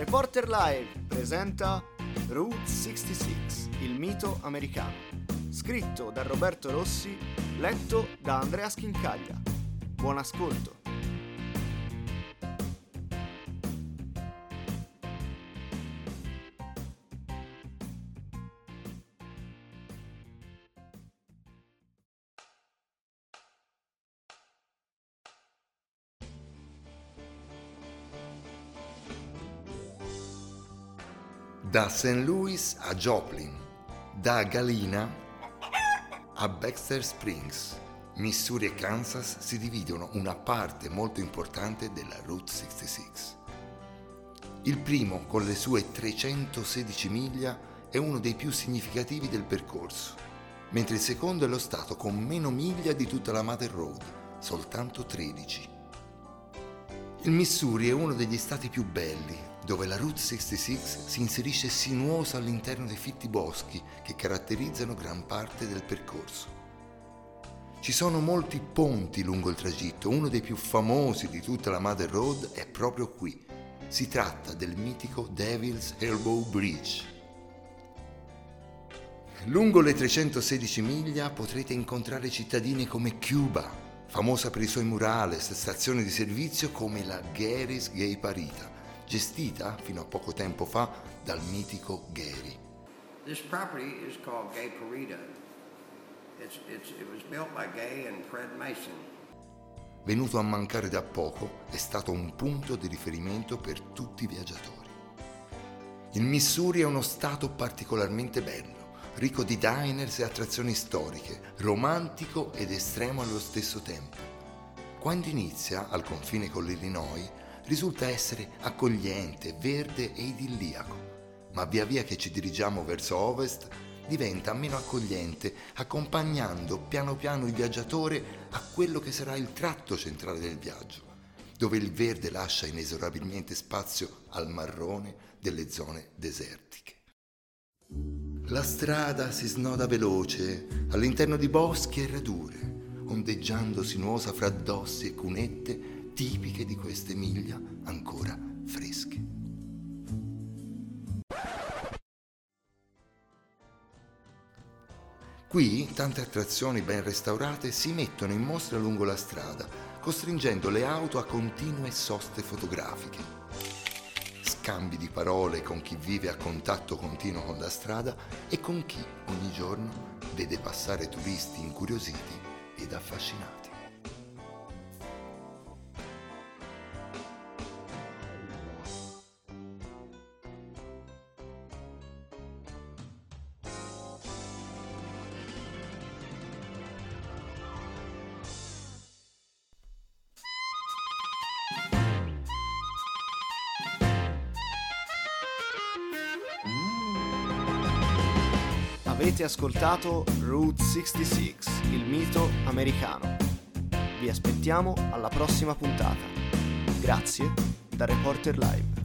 Reporter Live presenta Route 66, il mito americano. Scritto da Roberto Rossi, letto da Andrea Schincaglia. Buon ascolto. Da St. Louis a Joplin, da Galena a Baxter Springs, Missouri e Kansas si dividono una parte molto importante della Route 66. Il primo, con le sue 316 miglia, è uno dei più significativi del percorso, mentre il secondo è lo stato con meno miglia di tutta la Mother Road, soltanto 13. Il Missouri è uno degli stati più belli, dove la Route 66 si inserisce sinuosa all'interno dei fitti boschi che caratterizzano gran parte del percorso. Ci sono molti ponti lungo il tragitto, uno dei più famosi di tutta la Mother Road è proprio qui. Si tratta del mitico Devil's Elbow Bridge. Lungo le 316 miglia potrete incontrare cittadine come Cuba, famosa per i suoi murales, stazioni di servizio come la Gary's Gay Parita, gestita fino a poco tempo fa dal mitico Gary. This property is called Gay Parita. It was built by Gay and Fred Mason. Venuto a mancare da poco, è stato un punto di riferimento per tutti i viaggiatori. Il Missouri è uno stato particolarmente bello, ricco di diners e attrazioni storiche, romantico ed estremo allo stesso tempo. Quando inizia, al confine con l'Illinois, risulta essere accogliente, verde e idilliaco, ma via via che ci dirigiamo verso ovest diventa meno accogliente, accompagnando piano piano il viaggiatore a quello che sarà il tratto centrale del viaggio, dove il verde lascia inesorabilmente spazio al marrone delle zone desertiche. La strada si snoda veloce all'interno di boschi e radure, ondeggiando sinuosa fra dossi e cunette tipiche di queste miglia ancora fresche. Qui tante attrazioni ben restaurate si mettono in mostra lungo la strada, costringendo le auto a continue soste fotografiche. Scambi di parole con chi vive a contatto continuo con la strada e con chi ogni giorno vede passare turisti incuriositi ed affascinati. Avete ascoltato Route 66, il mito americano. Vi aspettiamo alla prossima puntata. Grazie da Reporter Live.